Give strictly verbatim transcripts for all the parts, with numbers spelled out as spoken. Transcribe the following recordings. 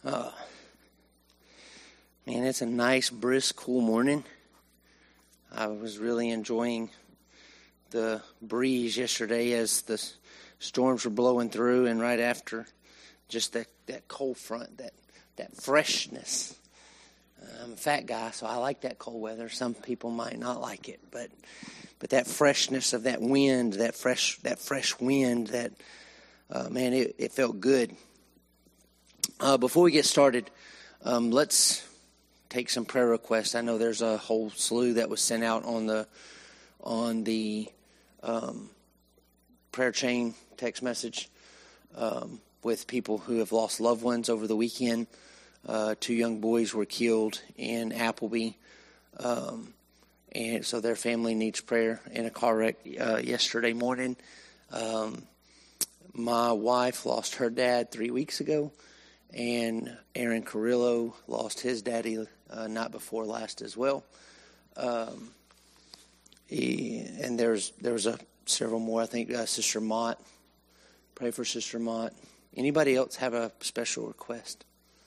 Uh, man, it's a nice, brisk, cool morning. I was really enjoying the breeze yesterday as the storms were blowing through, and right after, just that, that cold front, that, that freshness. I'm a fat guy, so I like that cold weather. Some people might not like it, but but that freshness of that wind, that fresh that fresh wind, that uh, man, it, it felt good. Uh, before we get started, um, let's take some prayer requests. I know there's a whole slew that was sent out on the on the um, prayer chain text message um, with people who have lost loved ones over the weekend. Uh, two young boys were killed in Appleby, um, and so their family needs prayer in a car wreck uh, yesterday morning. Um, my wife lost her dad three weeks ago, and Aaron Carrillo lost his daddy uh, night before last as well. Um, he, and there's there was a several more. I think uh, Sister Mott. Pray for Sister Mott. Anybody else have a special request?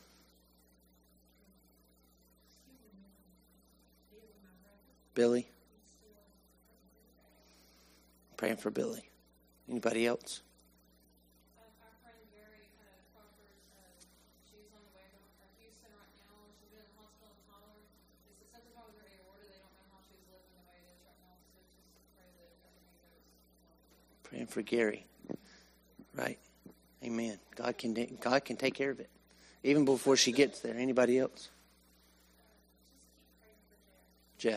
Billy? Praying for Billy. Anybody else? Uh, our friend Gary uh, Crawford, uh, she's on the way to Houston right now. She's been in the hospital in Tyler. They said something wrong with her aorta. They don't know how she's living the way it is right now. So just pray that everything goes well. Praying for Gary. Right. Amen. God can God can take care of it. Even before she gets there. Anybody else? Uh, just keep praying for Jeff. Jeff.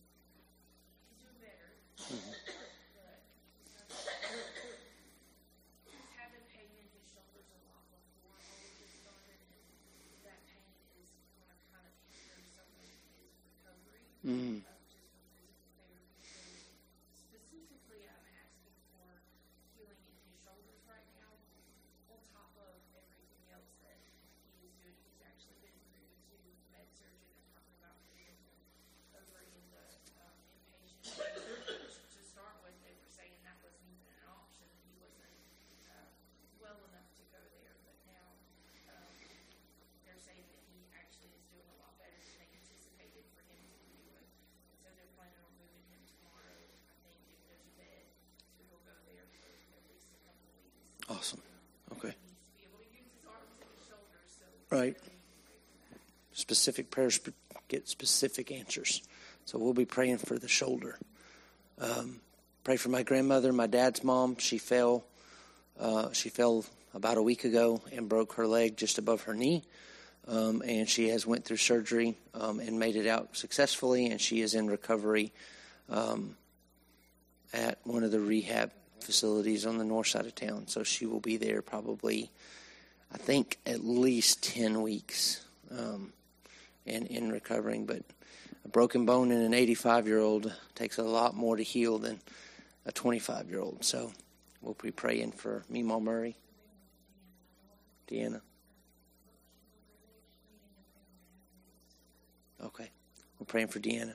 Mm-hmm. But he's having pain in his shoulders a lot before all of this started, and that pain is going to kind of hinder some of his recovery, Mm. uh, just from physical therapy. So specifically, I'm asking for healing in his shoulders right now, on top of everything else that he is doing. He's actually been through to med surgeon and talking about putting him over in the um, inpatient. To start with, they were saying that wasn't even an option. He wasn't uh, well enough to go there, but now um, they're saying that he actually is doing a lot better than they anticipated for him to be doing. And so they're planning on moving him tomorrow, I think, if there's a bed. So he'll go there for at least a couple of weeks. Awesome. Okay. He needs to be able to use his arms and his shoulders, so Right. we need to pray for that. Specific prayers get specific answers. So we'll be praying for the shoulder. Um, pray for my grandmother, my dad's mom. She fell. Uh, she fell about a week ago and broke her leg just above her knee. Um, and she has went through surgery um, and made it out successfully. And she is in recovery um, at one of the rehab facilities on the north side of town. So she will be there probably, I think, at least ten weeks um, in, in recovering. But a broken bone in an eighty-five-year-old takes a lot more to heal than a twenty-five-year-old. So we'll be praying for Meemaw Murray, Deanna. Okay. We're praying for Deanna.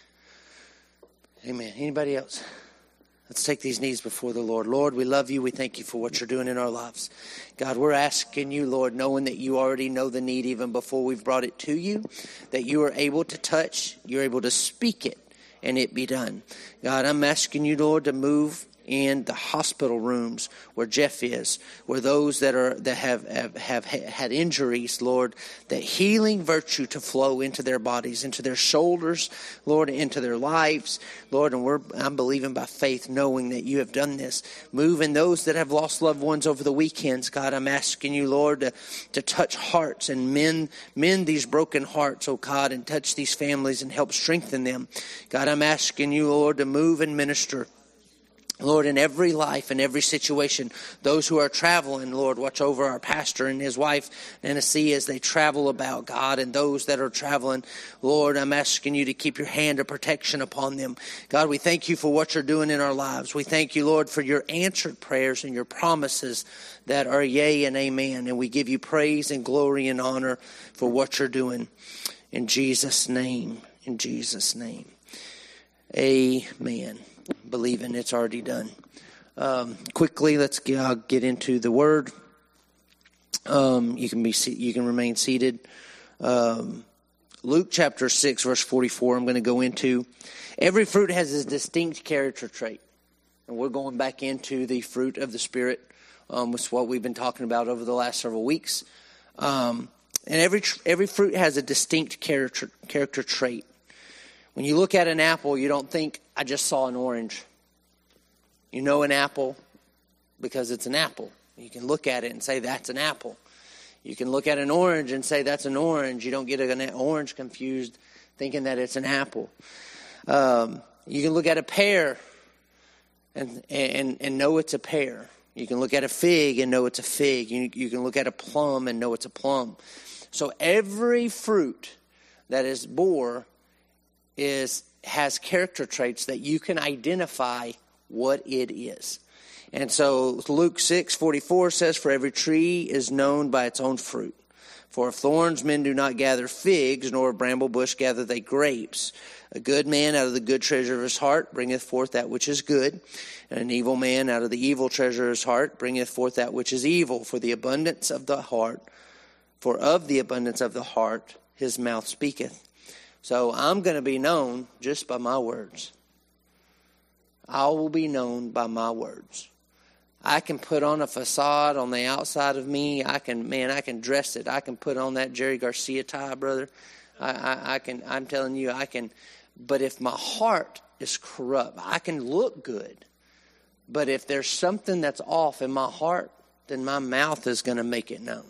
Amen. Anybody else? Let's take these knees before the Lord. Lord, we love you. We thank you for what you're doing in our lives. God, we're asking you, Lord, knowing that you already know the need even before we've brought it to you, that you are able to touch, you're able to speak it, and it be done. God, I'm asking you, Lord, to move in the hospital rooms where Jeff is, where those that are that have, have have had injuries, Lord, that healing virtue to flow into their bodies, into their shoulders, Lord, into their lives, Lord. And we're I'm believing by faith, knowing that you have done this. Move in those that have lost loved ones over the weekends, God. I'm asking you, Lord, to, to touch hearts and mend mend these broken hearts, oh God, and touch these families and help strengthen them, God. I'm asking you, Lord, to move and minister, Lord, in every life, in every situation, those who are traveling, Lord, watch over our pastor and his wife, Nancy, as they travel about, God, and those that are traveling, Lord, I'm asking you to keep your hand of protection upon them. God, we thank you for what you're doing in our lives. We thank you, Lord, for your answered prayers and your promises that are yea and amen. And we give you praise and glory and honor for what you're doing. In Jesus' name, in Jesus' name, amen. Believing it's already done. Um, quickly, let's get, uh, get into the word. Um, you can be you can remain seated. Um, Luke chapter six, verse forty-four, I'm going to go into. Every fruit has a distinct character trait. And we're going back into the fruit of the Spirit, um, which is what we've been talking about over the last several weeks. Um, and every every fruit has a distinct character character trait. When you look at an apple, you don't think, I just saw an orange. You know an apple because it's an apple. You can look at it and say, that's an apple. You can look at an orange and say, that's an orange. You don't get an orange confused thinking that it's an apple. Um, you can look at a pear and, and, and know it's a pear. You can look at a fig and know it's a fig. You, you can look at a plum and know it's a plum. So every fruit that is bore is has character traits that you can identify what it is. And so Luke six forty-four says, for every tree is known by its own fruit. For of thorns men do not gather figs, nor of bramble bush gather they grapes. A good man out of the good treasure of his heart bringeth forth that which is good, and an evil man out of the evil treasure of his heart bringeth forth that which is evil. For the abundance of the heart, for of the abundance of the heart his mouth speaketh. So I'm going to be known just by my words. I will be known by my words. I can put on a facade on the outside of me. I can, man, I can dress it. I can put on that Jerry Garcia tie, brother. I, I, I can, I'm telling you, I can. But if my heart is corrupt, I can look good. But if there's something that's off in my heart, then my mouth is going to make it known.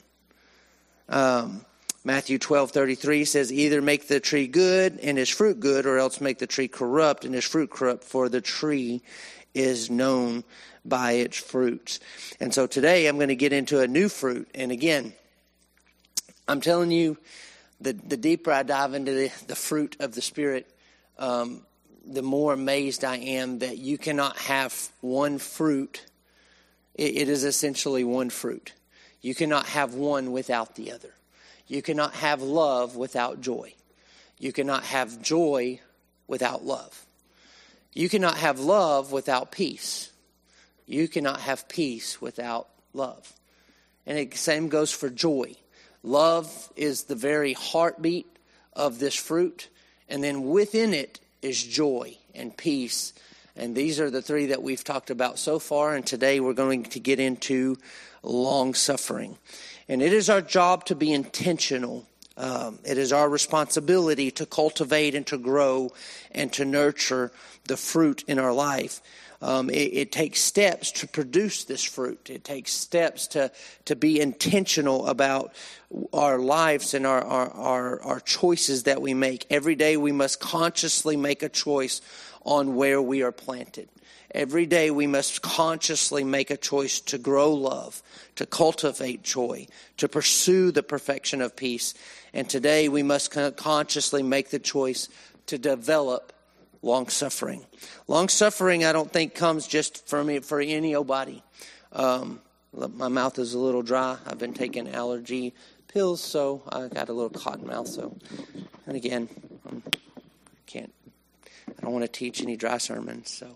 Um, Matthew twelve thirty-three says, either make the tree good and his fruit good, or else make the tree corrupt and his fruit corrupt, for the tree is known by its fruits. And so today I'm going to get into a new fruit. And again, I'm telling you, the, the deeper I dive into the, the fruit of the Spirit, um, the more amazed I am that you cannot have one fruit. It, it is essentially one fruit. You cannot have one without the other. You cannot have love without joy. You cannot have joy without love. You cannot have love without peace. You cannot have peace without love. And the same goes for joy. Love is the very heartbeat of this fruit. And then within it is joy and peace. And these are the three that we've talked about so far. And today we're going to get into long suffering. And it is our job to be intentional. Um, it is our responsibility to cultivate and to grow and to nurture the fruit in our life. Um, it, it takes steps to produce this fruit. It takes steps to, to be intentional about our lives and our, our, our, our choices that we make. Every day we must consciously make a choice on where we are planted. Every day we must consciously make a choice to grow love, to cultivate joy, to pursue the perfection of peace. And today we must consciously make the choice to develop long-suffering. Long-suffering, I don't think, comes just for me, for any old body. Um, my mouth is a little dry. I've been taking allergy pills, so I got a little cotton mouth. So, and again, I can't. I don't want to teach any dry sermons, so.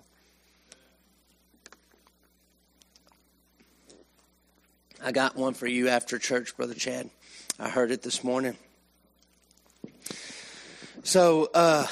I got one for you after church, Brother Chad. I heard it this morning. So, uh,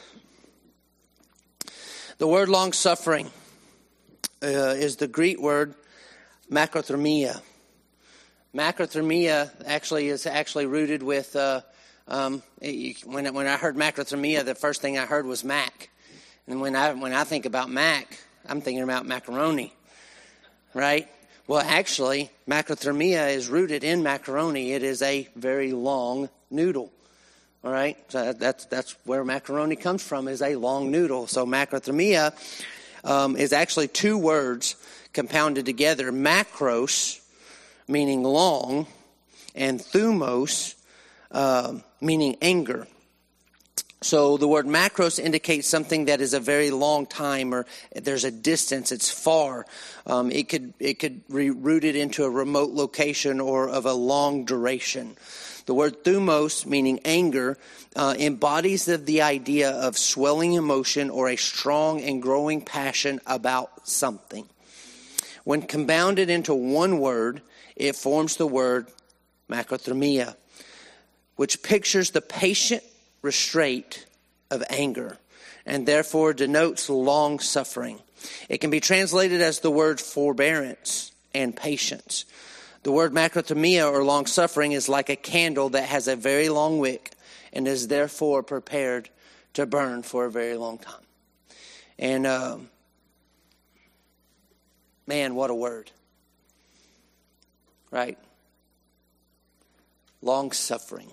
the word long-suffering uh, is the Greek word macrothermia. Macrothermia actually is actually rooted with, uh, um, it, when, when I heard macrothermia, the first thing I heard was mac. And when I, when I think about mac, I'm thinking about macaroni, right? Well, actually, macrothermia is rooted in macaroni. It is a very long noodle. All right, so that's that's where macaroni comes from, is a long noodle. So macrothermia um, is actually two words compounded together: macros, meaning long, and thumos, uh, meaning anger. So the word macros indicates something that is a very long time, or there's a distance, it's far. Um, it could it could be rooted into a remote location or of a long duration. The word thumos, meaning anger, uh, embodies the, the idea of swelling emotion or a strong and growing passion about something. When compounded into one word, it forms the word macrothumia, which pictures the patient restraint of anger and therefore denotes long suffering. It can be translated as the word forbearance and patience. The word macrothumia or long suffering is like a candle that has a very long wick and is therefore prepared to burn for a very long time. And um, man, what a word. Right? Long suffering.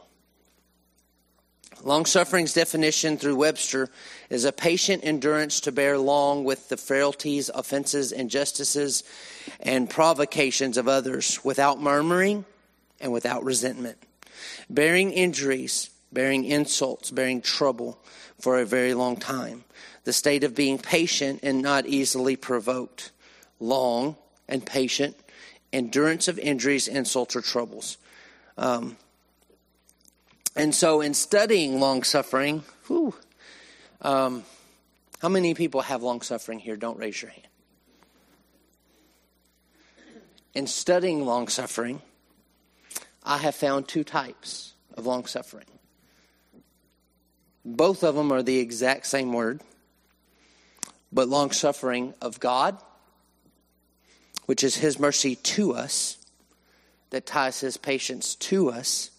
Long suffering's definition through Webster is a patient endurance to bear long with the frailties, offenses, injustices, and provocations of others without murmuring and without resentment. Bearing injuries, bearing insults, bearing trouble for a very long time. The state of being patient and not easily provoked. Long and patient endurance of injuries, insults, or troubles. Um, and so in studying long suffering, whew, um, how many people have long suffering here? Don't raise your hand. In studying long suffering, I have found two types of long suffering. Both of them are the exact same word, but long suffering of God, which is his mercy to us, that ties his patience to us.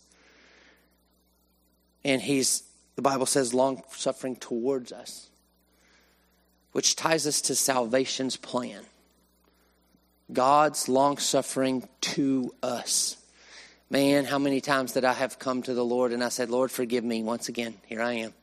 And he's, the Bible says, long suffering towards us, which ties us to salvation's plan. God's long suffering to us. Man, how many times did I have come to the Lord and I said, Lord, forgive me once again. Here I am.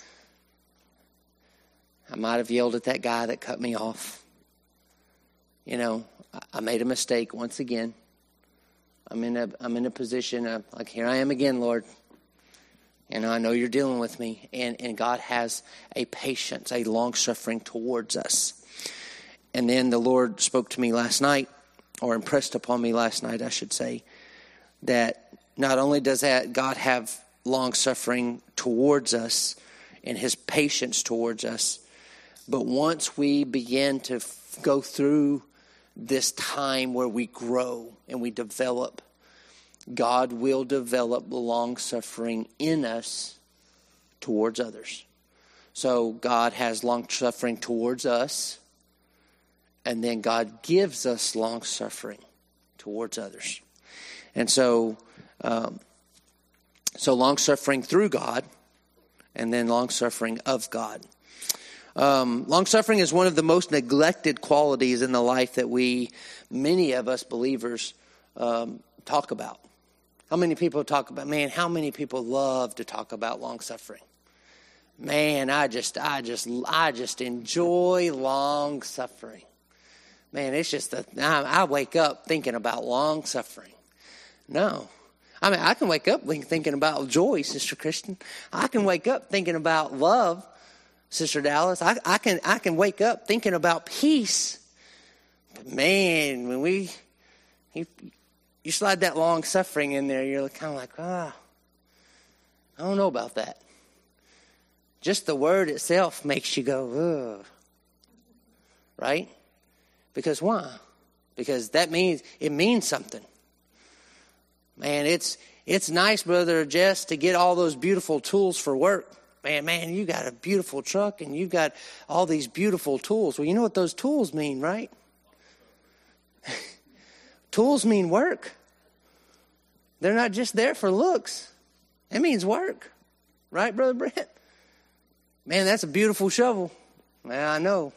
I might have yelled at that guy that cut me off. You know, I made a mistake once again. I'm in a I'm in a position of like, here I am again, Lord. And I know you're dealing with me. And, and God has a patience, a long suffering towards us. And then the Lord spoke to me last night, or impressed upon me last night, I should say, that not only does that God have long suffering towards us and his patience towards us, but once we begin to f- go through this time where we grow and we develop, God will develop long suffering in us towards others. So God has long suffering towards us, and then God gives us long suffering towards others. And so, um, so long suffering through God, and then long suffering of God. Um, long suffering is one of the most neglected qualities in the life that we, many of us believers, um, talk about. How many people talk about, man, how many people love to talk about long suffering? Man, I just, I just, I just enjoy long suffering. Man, it's just that I wake up thinking about long suffering. No. I mean, I can wake up thinking about joy, Sister Kristen. I can wake up thinking about love, Sister Dallas. I, I can I can wake up thinking about peace. But man, when we, you, you slide that long suffering in there, you're kind of like, ah, oh, I don't know about that. Just the word itself makes you go, ugh. Right? Because why? Because that means, it means something. Man, it's it's nice, Brother Jess, to get all those beautiful tools for work. Man, man, you got a beautiful truck and you've got all these beautiful tools. Well, you know what those tools mean, right? Tools mean work. They're not just there for looks. It means work. Right, Brother Brent? Man, that's a beautiful shovel. Man, I know.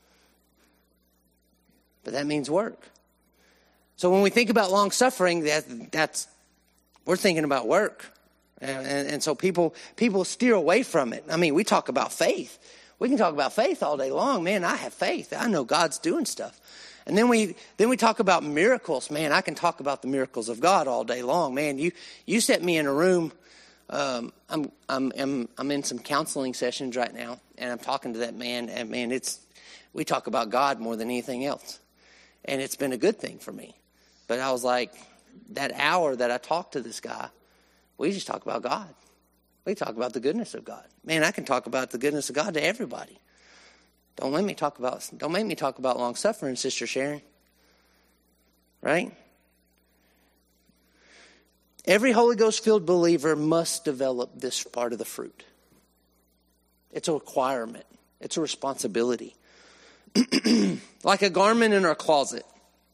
But that means work. So when we think about long suffering, that that's we're thinking about work. And, and, and so people people steer away from it. I mean, we talk about faith. We can talk about faith all day long. Man, I have faith. I know God's doing stuff. And then we then we talk about miracles. Man, I can talk about the miracles of God all day long. Man, you you set me in a room. Um, I'm I'm I'm I'm in some counseling sessions right now, and I'm talking to that man. And man, it's we talk about God more than anything else, and it's been a good thing for me. But I was like, that hour that I talked to this guy, we just talk about God. We talk about the goodness of God. Man, I can talk about the goodness of God to everybody. Don't let me talk about, don't make me talk about long suffering, Sister Sharon. Right? Every Holy Ghost-filled believer must develop this part of the fruit. It's a requirement. It's a responsibility. Like a garment in our closet.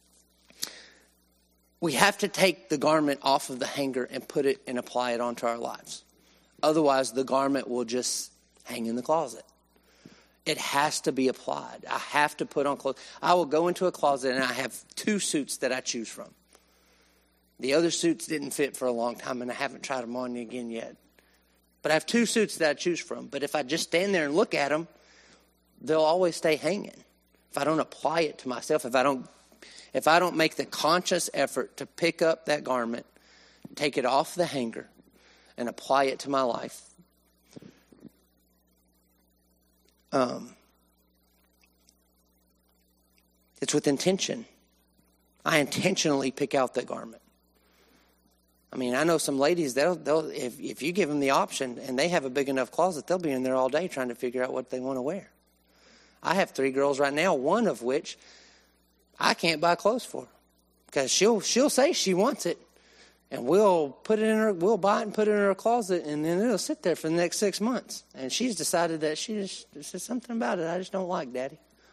We have to take the garment off of the hanger and put it and apply it onto our lives. Otherwise, the garment will just hang in the closet. It has to be applied. I have to put on clothes. I will go into a closet and I have two suits that I choose from. The other suits didn't fit for a long time and I haven't tried them on again yet. But I have two suits that I choose from. But if I just stand there and look at them, they'll always stay hanging. If I don't apply it to myself, if I don't, if I don't make the conscious effort to pick up that garment, take it off the hanger, and apply it to my life, um, it's with intention. I intentionally pick out that garment. I mean, I know some ladies, they'll, they'll if, if you give them the option and they have a big enough closet, they'll be in there all day trying to figure out what they want to wear. I have three girls right now, one of which I can't buy clothes for because she'll she'll say she wants it, and we'll put it in her, we'll buy it and put it in her closet, and then it'll sit there for the next six months. And she's decided that she just there's just something about it I just don't like, Daddy.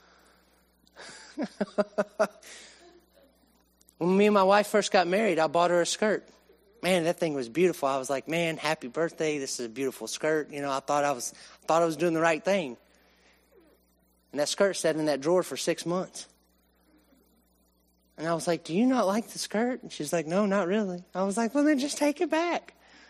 When me and my wife first got married, I bought her a skirt. Man, that thing was beautiful. I was like, man, happy birthday. This is a beautiful skirt. You know, I thought I was thought I was doing the right thing. And that skirt sat in that drawer for six months. And I was like, do you not like the skirt? And she's like, no, not really. I was like, well, then just take it back.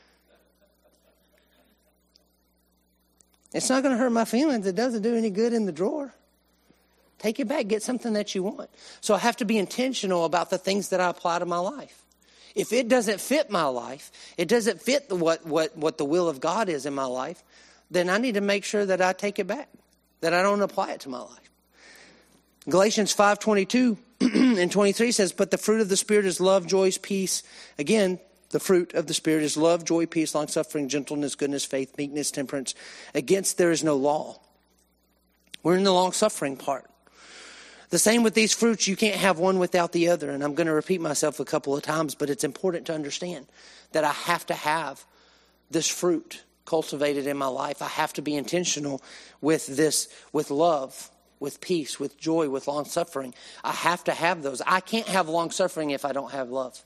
It's not going to hurt my feelings. It doesn't do any good in the drawer. Take it back. Get something that you want. So I have to be intentional about the things that I apply to my life. If it doesn't fit my life, it doesn't fit the, what, what, what the will of God is in my life, then I need to make sure that I take it back, that I don't apply it to my life. Galatians five twenty-two and twenty-three says, but the fruit of the Spirit is love, joy, peace. Again, the fruit of the Spirit is love, joy, peace, long-suffering, gentleness, goodness, faith, meekness, temperance. Against there is no law. We're in the long-suffering part. The same with these fruits. You can't have one without the other. And I'm going to repeat myself a couple of times, but it's important to understand that I have to have this fruit cultivated in my life. I have to be intentional with this, with love, with peace, with joy, with long suffering. I have to have those. I can't have long suffering if I don't have love.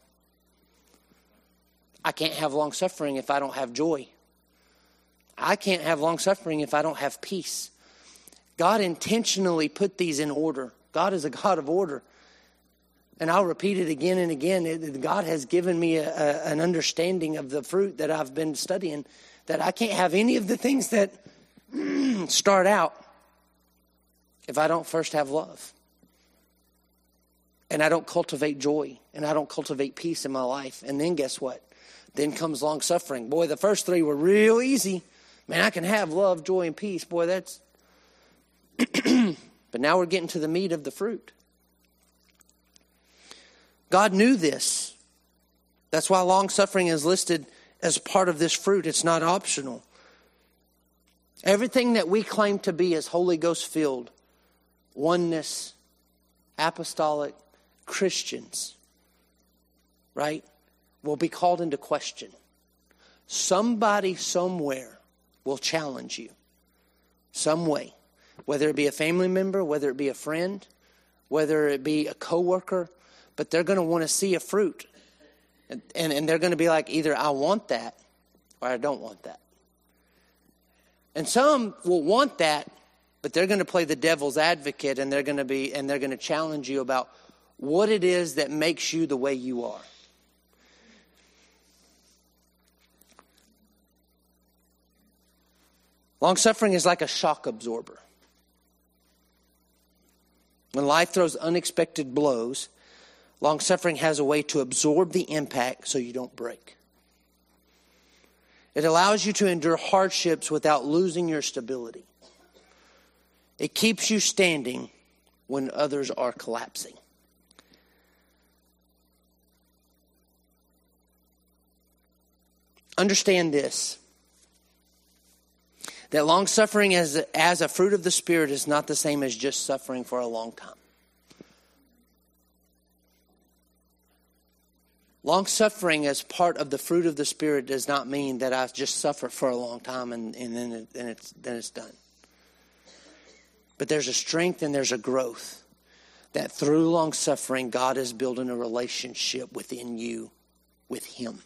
I can't have long suffering if I don't have joy. I can't have long suffering if I don't have peace. God intentionally put these in order. God is a God of order. And I'll repeat it again and again. God has given me a, a, an understanding of the fruit that I've been studying, that I can't have any of the things that start out if I don't first have love. And I don't cultivate joy. And I don't cultivate peace in my life. And then guess what? Then comes long suffering. Boy, the first three were real easy. Man, I can have love, joy, and peace. Boy, that's... But now we're getting to the meat of the fruit. God knew this. That's why long suffering is listed as part of this fruit. It's not optional. Everything that we claim to be as Holy Ghost filled, oneness, apostolic, Christians, right, will be called into question. Somebody somewhere will challenge you some way. Whether it be a family member, whether it be a friend, whether it be a coworker, but they're going to want to see a fruit. And, and, and they're going to be like, either I want that or I don't want that. And some will want that, but they're going to play the devil's advocate, and they're going to be and they're going to challenge you about what it is that makes you the way you are. Long suffering is like a shock absorber. When life throws unexpected blows, long-suffering has a way to absorb the impact so you don't break. It allows you to endure hardships without losing your stability. It keeps you standing when others are collapsing. Understand this, that long suffering as a, as a fruit of the Spirit is not the same as just suffering for a long time. Long-suffering as part of the fruit of the Spirit does not mean that I just suffer for a long time and, and then, it, then, it's, then it's done. But there's a strength and there's a growth that through long-suffering, God is building a relationship within you with Him.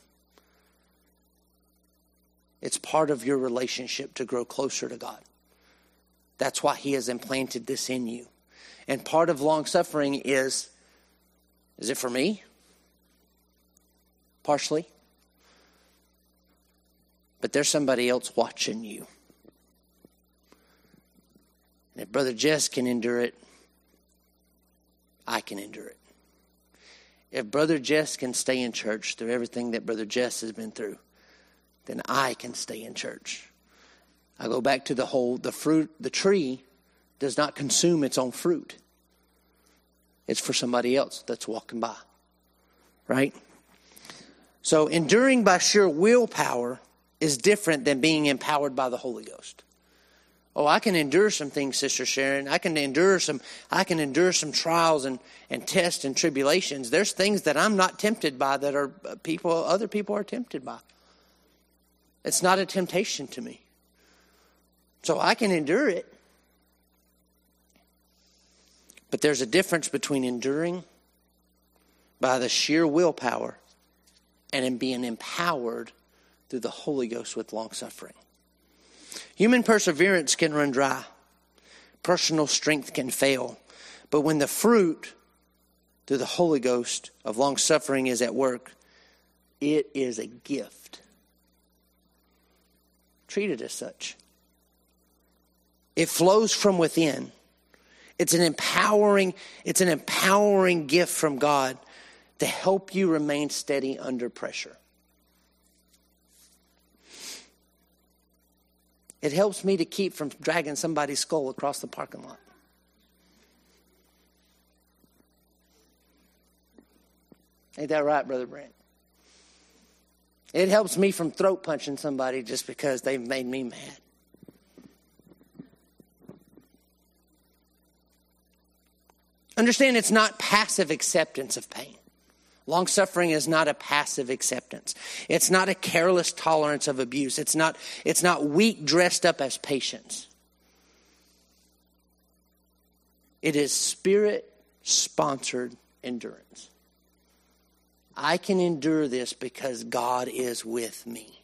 It's part of your relationship to grow closer to God. That's why He has implanted this in you. And part of long-suffering is, is it for me? Partially. But there's somebody else watching you. And if Brother Jess can endure it, I can endure it. If Brother Jess can stay in church through everything that Brother Jess has been through, then I can stay in church. I go back to the whole, the fruit, the tree does not consume its own fruit. It's for somebody else that's walking by. Right? So enduring by sheer willpower is different than being empowered by the Holy Ghost. Oh, I can endure some things, Sister Sharon. I can endure some, I can endure some trials and, and tests and tribulations. There's things that I'm not tempted by that are people, other people are tempted by. It's not a temptation to me. So I can endure it. But there's a difference between enduring by the sheer willpower and in being empowered through the Holy Ghost with long suffering. Human perseverance can run dry. Personal strength can fail. But when the fruit through the Holy Ghost of long suffering is at work, it is a gift. Treat it as such. It flows from within. It's an empowering, it's an empowering gift from God to help you remain steady under pressure. It helps me to keep from dragging somebody's skull across the parking lot. Ain't that right, Brother Brent? It helps me from throat punching somebody just because they've made me mad. Understand, it's not passive acceptance of pain. Long-suffering is not a passive acceptance. It's not a careless tolerance of abuse. It's not, it's not weak dressed up as patience. It is Spirit-sponsored endurance. I can endure this because God is with me.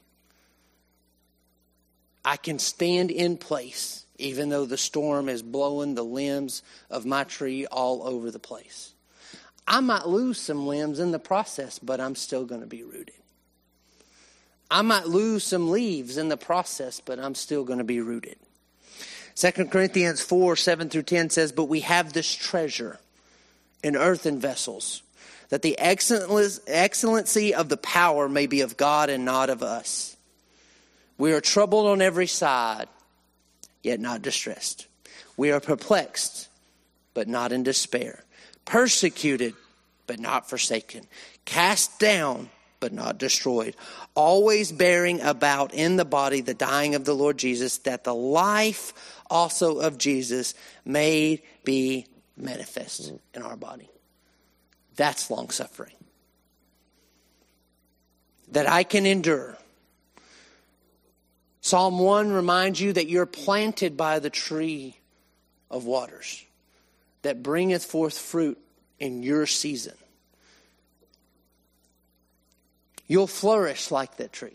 I can stand in place even though the storm is blowing the limbs of my tree all over the place. I might lose some limbs in the process, but I'm still going to be rooted. I might lose some leaves in the process, but I'm still going to be rooted. Second Corinthians four, seven through ten says, but we have this treasure in earthen vessels, that the excellency of the power may be of God and not of us. We are troubled on every side, yet not distressed. We are perplexed, but not in despair. Persecuted, but not forsaken. Cast down, but not destroyed. Always bearing about in the body the dying of the Lord Jesus, that the life also of Jesus may be manifest in our body. That's long suffering. That I can endure. Psalm one reminds you that you're planted by the tree of waters that bringeth forth fruit in your season. You'll flourish like that tree.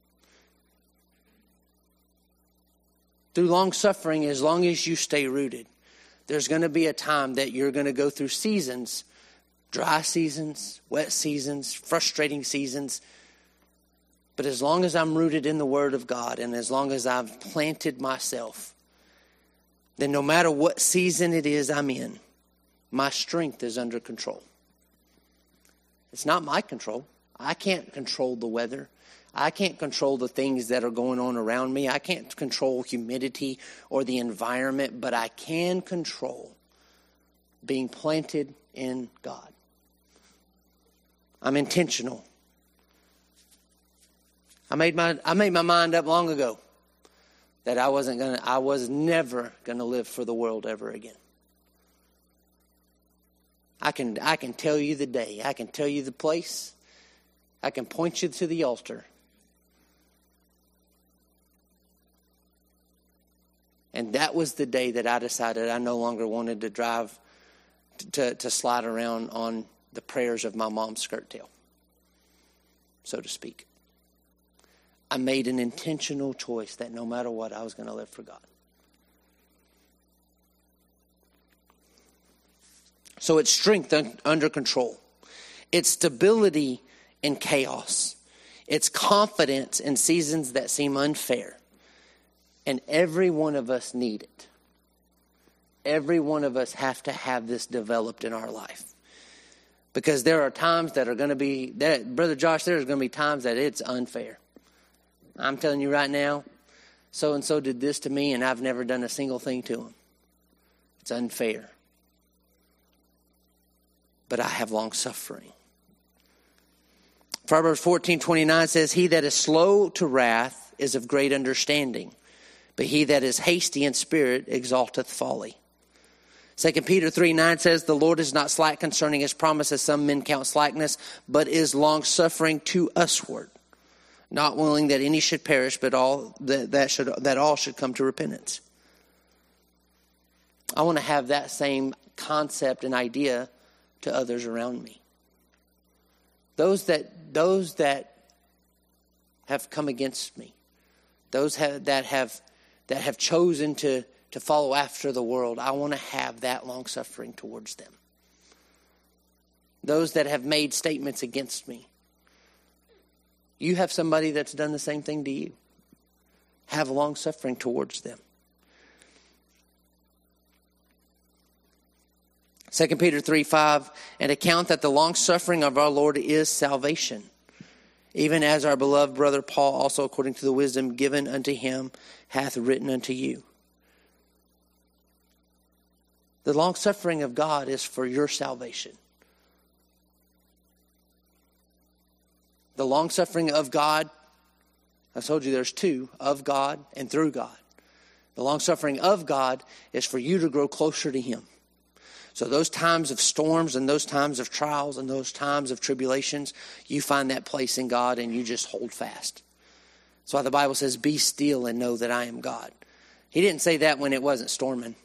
Through long suffering, as long as you stay rooted, there's going to be a time that you're going to go through seasons, dry seasons, wet seasons, frustrating seasons. But as long as I'm rooted in the Word of God and as long as I've planted myself, then no matter what season it is I'm in, my strength is under control. It's not my control. I can't control the weather. I can't control the things that are going on around me. I can't control humidity or the environment, but I can control being planted in God. I'm intentional. I made my I made my mind up long ago that I wasn't gonna I was never gonna live for the world ever again. I can I can tell you the day, I can tell you the place, I can point you to the altar. And that was the day that I decided I no longer wanted to drive, to, to slide around on the prayers of my mom's skirt tail, so to speak. I made an intentional choice that no matter what, I was going to live for God. So it's strength un- under control. It's stability in chaos. It's confidence in seasons that seem unfair. And every one of us need it. Every one of us have to have this developed in our life. Because there are times that are going to be, that, Brother Josh, there's going to be times that it's unfair. I'm telling you right now, so-and-so did this to me and I've never done a single thing to him. It's unfair. But I have long suffering. Proverbs fourteen twenty-nine says, he that is slow to wrath is of great understanding, but he that is hasty in spirit exalteth folly. Second Peter three nine says, the Lord is not slack concerning his promise, as some men count slackness, but is long-suffering to usward, not willing that any should perish, but all that, that should that all should come to repentance. I want to have that same concept and idea to others around me. Those that those that have come against me, those have, that have that have chosen to, to follow after the world, I want to have that long suffering towards them. Those that have made statements against me, you have somebody that's done the same thing to you. Have long suffering towards them. Second Peter three five, and account that the long suffering of our Lord is salvation, even as our beloved brother Paul also according to the wisdom given unto him hath written unto you. The long suffering of God is for your salvation. The long suffering of God, I told you there's two, of God and through God. The long suffering of God is for you to grow closer to him. So those times of storms and those times of trials and those times of tribulations, you find that place in God and you just hold fast. That's why the Bible says, be still and know that I am God. He didn't say that when it wasn't storming.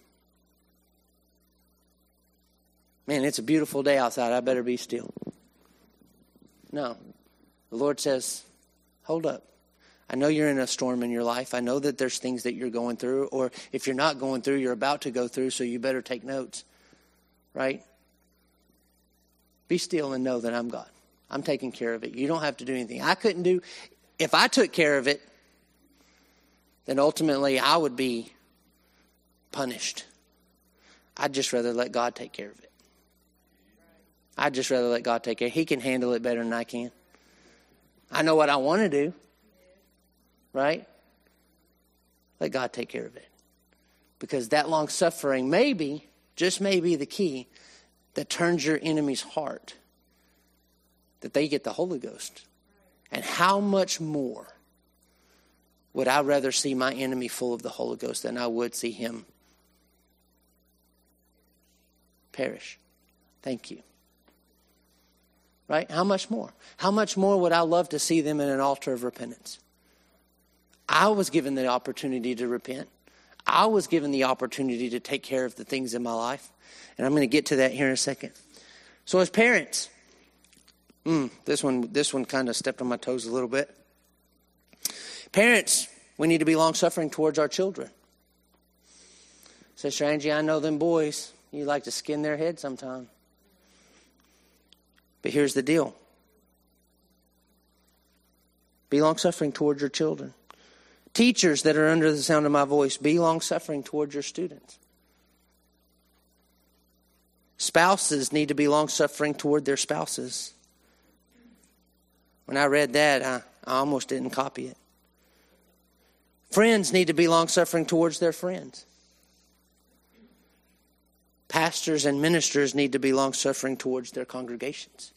Man, it's a beautiful day outside. I better be still. No. The Lord says, hold up. I know you're in a storm in your life. I know that there's things that you're going through. Or if you're not going through, you're about to go through, so you better take notes. Right? Be still and know that I'm God. I'm taking care of it. You don't have to do anything. I couldn't do, if I took care of it, then ultimately I would be punished. I'd just rather let God take care of it. I'd just rather let God take care. He can handle it better than I can. I know what I want to do. Right? Let God take care of it. Because that long suffering maybe, just maybe the key that turns your enemy's heart, that they get the Holy Ghost. And how much more would I rather see my enemy full of the Holy Ghost than I would see him perish? Thank you. Right? How much more? How much more would I love to see them in an altar of repentance? I was given the opportunity to repent. I was given the opportunity to take care of the things in my life. And I'm going to get to that here in a second. So as parents, mm, this one, this one kind of stepped on my toes a little bit. Parents, we need to be long-suffering towards our children. Sister Angie, I know them boys, you like to skin their head sometime. But here's the deal. Be long-suffering towards your children. Teachers that are under the sound of my voice, be long-suffering towards your students. Spouses need to be long-suffering toward their spouses. When I read that, I, I almost didn't copy it. Friends need to be long-suffering towards their friends. Pastors and ministers need to be long-suffering towards their congregations.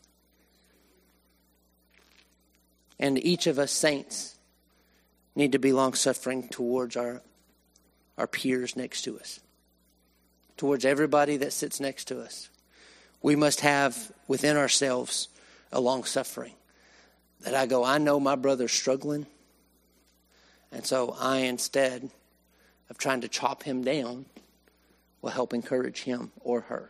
And each of us saints need to be long-suffering towards our, our peers next to us. Towards everybody that sits next to us. We must have within ourselves a long-suffering. that I go, I know my brother's struggling. And so I, instead of trying to chop him down, will help encourage him or her.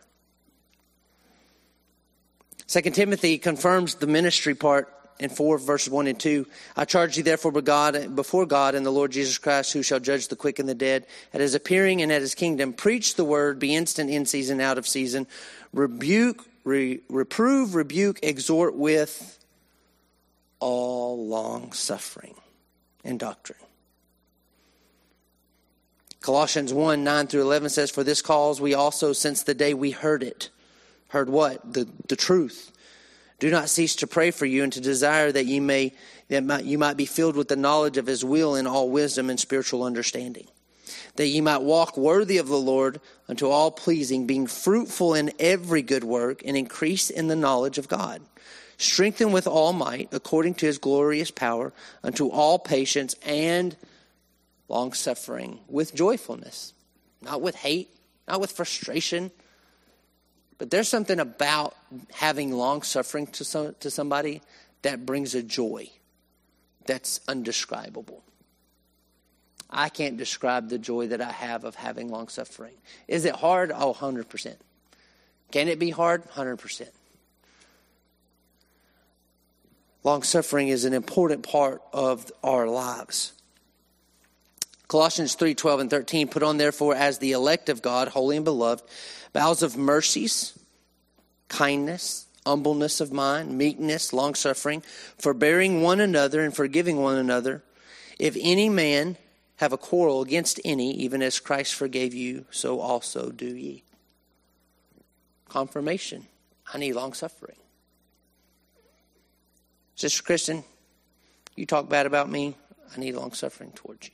Second Timothy confirms the ministry part in four verses one and two. I charge you therefore by God, before God and the Lord Jesus Christ, who shall judge the quick and the dead, at his appearing and at his kingdom, preach the word, be instant in season, out of season, rebuke, re, reprove, rebuke, exhort with all long suffering and doctrine. Colossians one, nine through eleven says, for this cause we also, since the day we heard it, heard what? The, the truth. Do not cease to pray for you and to desire that you may that might, you might be filled with the knowledge of his will in all wisdom and spiritual understanding, that ye might walk worthy of the Lord unto all pleasing, being fruitful in every good work and increase in the knowledge of God, strengthened with all might according to his glorious power unto all patience and long suffering with joyfulness, not with hate, not with frustration. But there's something about having long suffering to some, to somebody that brings a joy that's undescribable. I can't describe the joy that I have of having long suffering. Is it hard? Oh, one hundred percent. Can it be hard? one hundred percent. Long suffering is an important part of our lives. Colossians three, twelve and thirteen, put on therefore as the elect of God, holy and beloved, bowels of mercies, kindness, humbleness of mind, meekness, longsuffering, forbearing one another and forgiving one another. If any man have a quarrel against any, even as Christ forgave you, so also do ye. Confirmation. I need longsuffering. Sister Kristen, you talk bad about me, I need longsuffering towards you.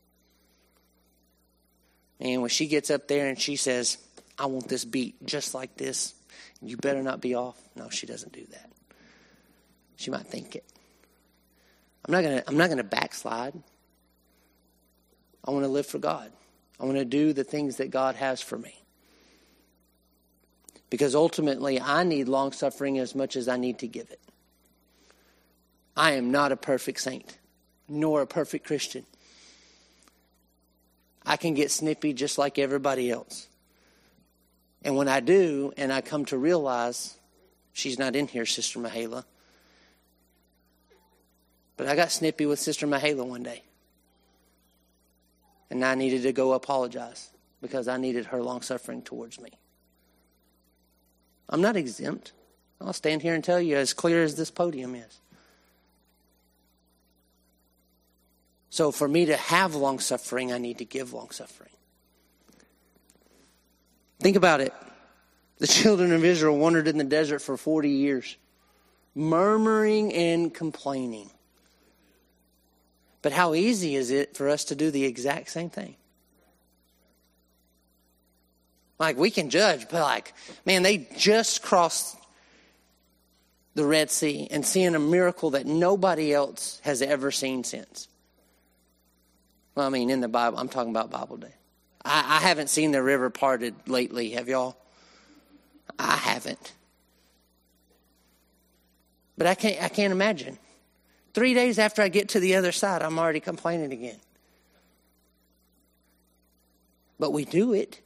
And when she gets up there and she says, I want this beat just like this, you better not be off. No, she doesn't do that. She might think it. I'm not gonna, I'm not gonna backslide. I want to live for God. I want to do the things that God has for me. Because ultimately, I need long suffering as much as I need to give it. I am not a perfect saint, nor a perfect Christian. I can get snippy just like everybody else. And when I do, and I come to realize, she's not in here, Sister Mahala, but I got snippy with Sister Mahala one day. And I needed to go apologize because I needed her long suffering towards me. I'm not exempt. I'll stand here and tell you as clear as this podium is. So for me to have long suffering, I need to give long suffering. Think about it. The children of Israel wandered in the desert for forty years, murmuring and complaining. But how easy is it for us to do the exact same thing? Like, we can judge, but like, man, they just crossed the Red Sea and seeing a miracle that nobody else has ever seen since. Well, I mean, in the Bible, I'm talking about Bible day. I, I haven't seen the river parted lately, have y'all? I haven't. But I can't, I can't imagine. Three days after I get to the other side, I'm already complaining again. But we do it.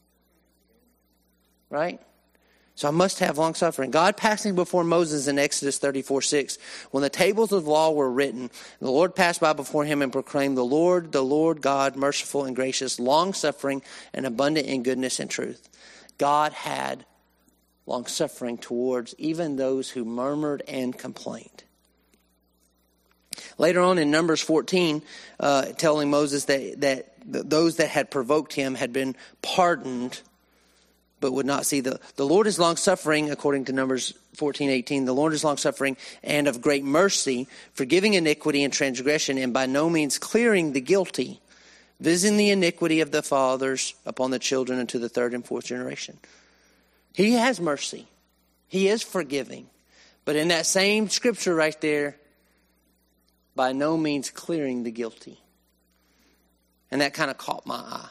Right? So I must have long suffering. God passing before Moses in Exodus thirty-four six. When the tables of the law were written, the Lord passed by before him and proclaimed, the Lord, the Lord God, merciful and gracious, long suffering and abundant in goodness and truth. God had long suffering towards even those who murmured and complained. Later on in Numbers fourteen, uh, telling Moses that, that those that had provoked him had been pardoned, but would not see the, the Lord is long-suffering, according to Numbers fourteen eighteen. The Lord is long-suffering and of great mercy, forgiving iniquity and transgression, and by no means clearing the guilty, visiting the iniquity of the fathers upon the children unto the third and fourth generation. He has mercy. He is forgiving. But in that same scripture right there, by no means clearing the guilty. And that kind of caught my eye.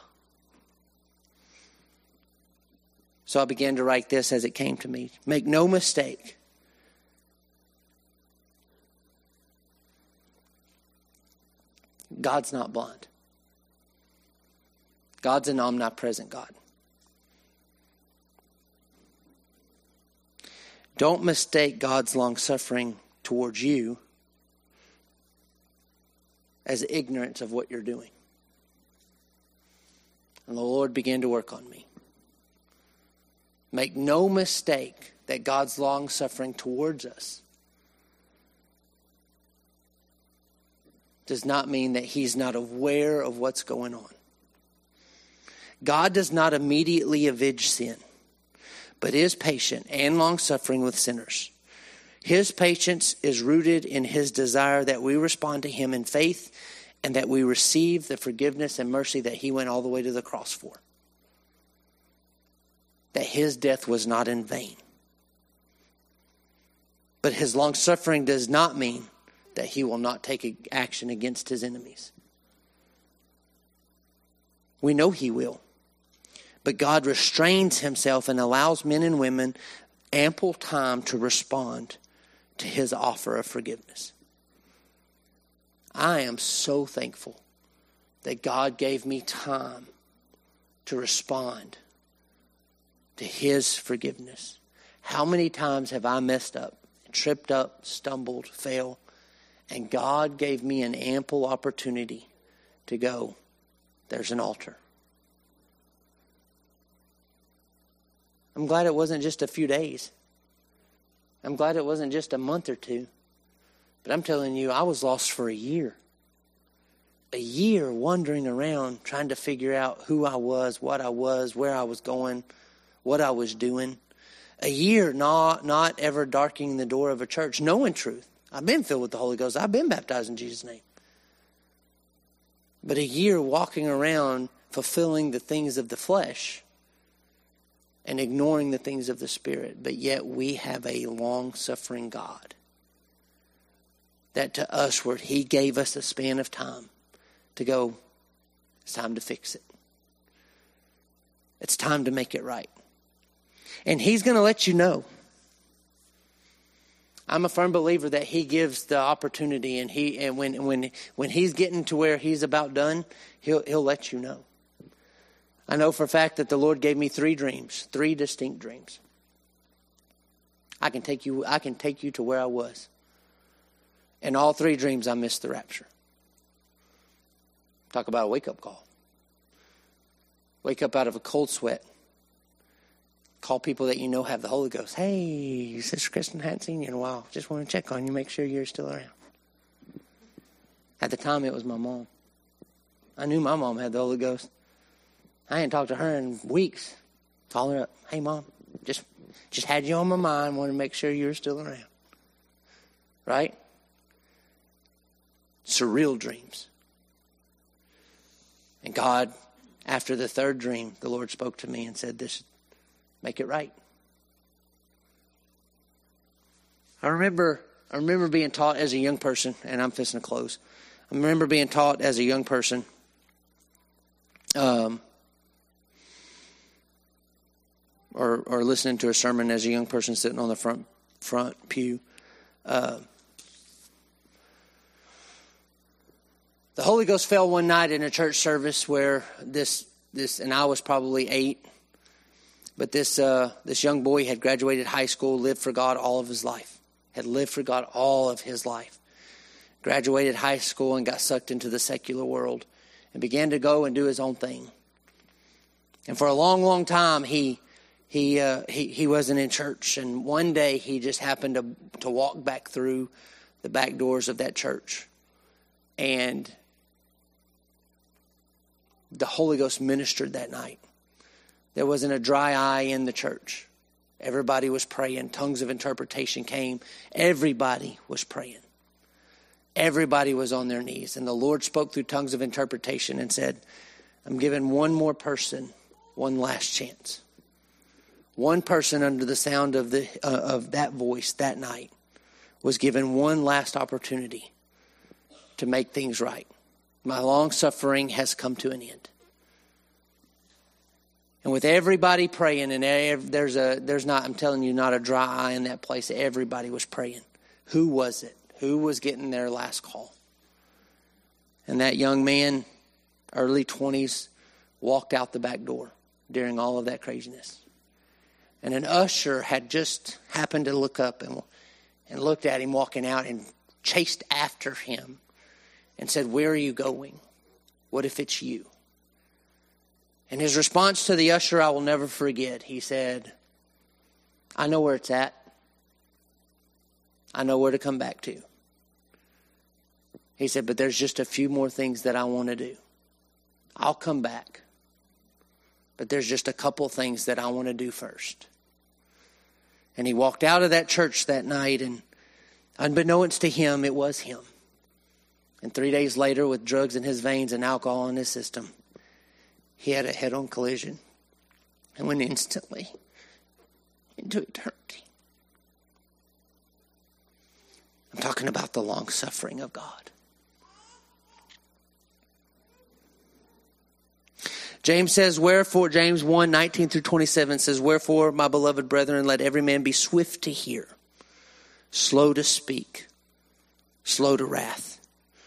So I began to write this as it came to me. Make no mistake. God's not blind. God's an omnipresent God. Don't mistake God's long-suffering towards you as ignorance of what you're doing. And the Lord began to work on me. Make no mistake that God's long-suffering towards us does not mean that He's not aware of what's going on. God does not immediately avenge sin, but is patient and long-suffering with sinners. His patience is rooted in His desire that we respond to Him in faith and that we receive the forgiveness and mercy that He went all the way to the cross for. That His death was not in vain. But His long-suffering does not mean that He will not take action against His enemies. We know He will. But God restrains Himself and allows men and women ample time to respond to His offer of forgiveness. I am so thankful that God gave me time to respond to His forgiveness. How many times have I messed up, tripped up, stumbled, failed, and God gave me an ample opportunity to go, there's an altar. I'm glad it wasn't just a few days. I'm glad it wasn't just a month or two. But I'm telling you, I was lost for a year. A year wandering around trying to figure out who I was, what I was, where I was going, what I was doing. A year not, not ever darkening the door of a church, knowing truth. I've been filled with the Holy Ghost. I've been baptized in Jesus' name. But a year walking around fulfilling the things of the flesh and ignoring the things of the Spirit. But yet we have a long-suffering God. That to us, where He gave us a span of time to go, it's time to fix it. It's time to make it right. And He's going to let you know. I'm a firm believer that He gives the opportunity, and He and when when when He's getting to where He's about done, He'll He'll let you know. I know for a fact that the Lord gave me three dreams, three distinct dreams. I can take you, I can take you to where I was. In all three dreams, I missed the rapture. Talk about a wake-up call. Wake up out of a cold sweat. Call people that you know have the Holy Ghost. Hey, Sister Kristen, hadn't seen you in a while. Just want to check on you, make sure you're still around. At the time, it was my mom. I knew my mom had the Holy Ghost. I hadn't talked to her in weeks. Call her up. Hey, Mom, just just had you on my mind. Wanted to make sure you were still around. Right? Surreal dreams. And God, after the third dream, the Lord spoke to me and said, "This, make it right." I remember, I remember being taught as a young person, and I'm fixing to close. I remember being taught as a young person, um, or or listening to a sermon as a young person sitting on the front front pew. Uh, the Holy Ghost fell one night in a church service where this this, and I was probably eight. But this uh, this young boy had graduated high school, lived for God all of his life. Had lived for God all of his life. Graduated high school and got sucked into the secular world and began to go and do his own thing. And for a long, long time, he he uh, he he wasn't in church. And one day, he just happened to to walk back through the back doors of that church, and the Holy Ghost ministered that night. There wasn't a dry eye in the church. Everybody was praying. Tongues of interpretation came. Everybody was praying. Everybody was on their knees. And the Lord spoke through tongues of interpretation and said, "I'm giving one more person one last chance." One person under the sound of the uh, of that voice that night was given one last opportunity to make things right. My long suffering has come to an end. And with everybody praying, and there's a there's not, I'm telling you, not a dry eye in that place. Everybody was praying. Who was it? Who was getting their last call? And that young man, early twenties, walked out the back door during all of that craziness. And an usher had just happened to look up and, and looked at him walking out and chased after him and said, "Where are you going? What if it's you?" And his response to the usher, I will never forget. He said, "I know where it's at. I know where to come back to." He said, "But there's just a few more things that I want to do. I'll come back. But there's just a couple things that I want to do first." And he walked out of that church that night, and unbeknownst to him, it was him. And three days later, with drugs in his veins and alcohol in his system, he had a head-on collision and went instantly into eternity. I'm talking about the long suffering of God. James says, wherefore, James one, nineteen through twenty-seven says, "Wherefore, my beloved brethren, let every man be swift to hear, slow to speak, slow to wrath.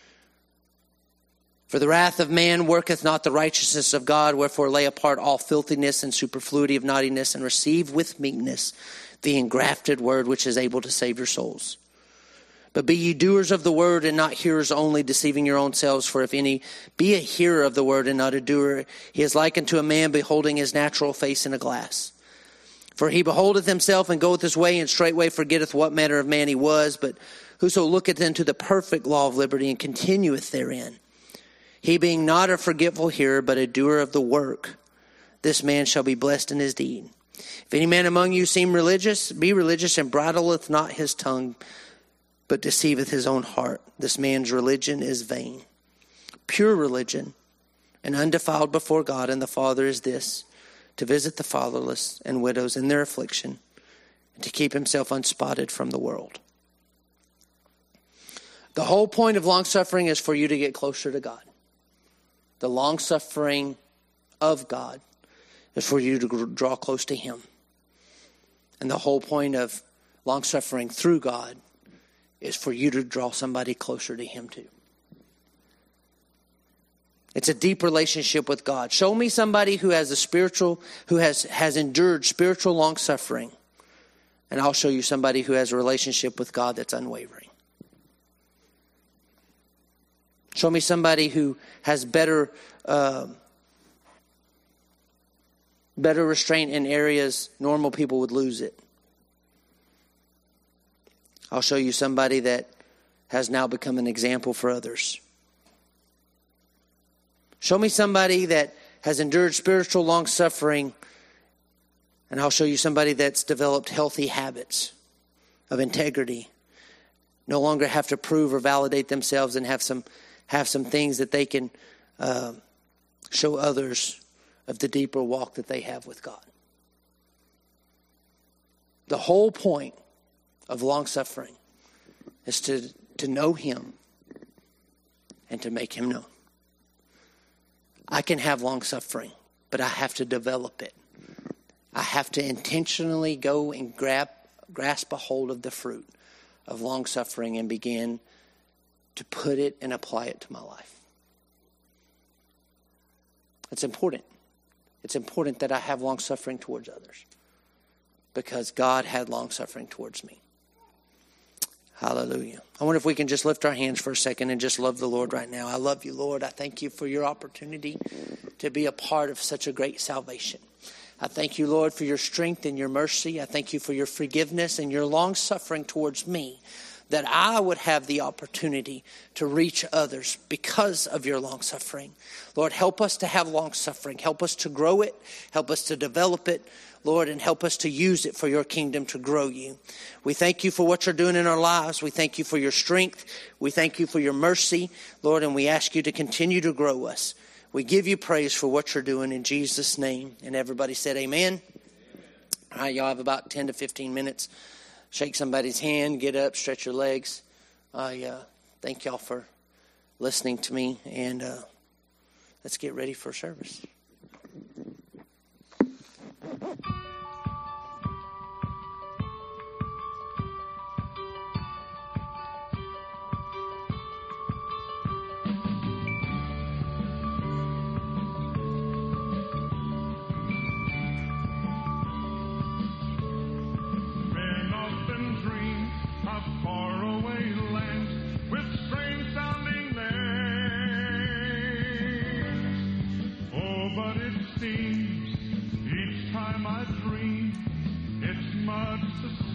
For the wrath of man worketh not the righteousness of God. Wherefore lay apart all filthiness and superfluity of naughtiness, and receive with meekness the engrafted word which is able to save your souls. But be ye doers of the word, and not hearers only, deceiving your own selves. For if any be a hearer of the word and not a doer, he is like unto a man beholding his natural face in a glass. For he beholdeth himself and goeth his way, and straightway forgetteth what manner of man he was. But whoso looketh into the perfect law of liberty, and continueth therein, he being not a forgetful hearer, but a doer of the work, this man shall be blessed in his deed. If any man among you seem religious, be religious, and bridleth not his tongue, but deceiveth his own heart. This man's religion is vain. Pure religion and undefiled before God and the Father is this, to visit the fatherless and widows in their affliction, and to keep himself unspotted from the world." The whole point of long suffering is for you to get closer to God. The long suffering of God is for you to draw close to him. And the whole point of long suffering through God is for you to draw somebody closer to him too. It's a deep relationship with God. Show me somebody who has a spiritual, who has, has endured spiritual long suffering, and I'll show you somebody who has a relationship with God that's unwavering. Show me somebody who has better, uh, better restraint in areas normal people would lose it. I'll show you somebody that has now become an example for others. Show me somebody that has endured spiritual long suffering, and I'll show you somebody that's developed healthy habits of integrity. No longer have to prove or validate themselves, and have some have some things that they can uh, show others of the deeper walk that they have with God. The whole point of long suffering is to, to know him and to make him known. I can have long suffering, but I have to develop it. I have to intentionally go and grab, grasp a hold of the fruit of long suffering and begin to put it and apply it to my life. It's important. It's important that I have long suffering towards others, because God had long suffering towards me. Hallelujah. I wonder if we can just lift our hands for a second and just love the Lord right now. I love you, Lord. I thank you for your opportunity to be a part of such a great salvation. I thank you, Lord, for your strength and your mercy. I thank you for your forgiveness and your long suffering towards me, that I would have the opportunity to reach others because of your long suffering. Lord, help us to have long suffering. Help us to grow it. Help us to develop it, Lord, and help us to use it for your kingdom to grow you. We thank you for what you're doing in our lives. We thank you for your strength. We thank you for your mercy, Lord, and we ask you to continue to grow us. We give you praise for what you're doing in Jesus' name. And everybody said amen. Amen. All right, y'all have about ten to fifteen minutes. Shake somebody's hand, get up, stretch your legs. I uh, thank y'all for listening to me, and uh, let's get ready for service. to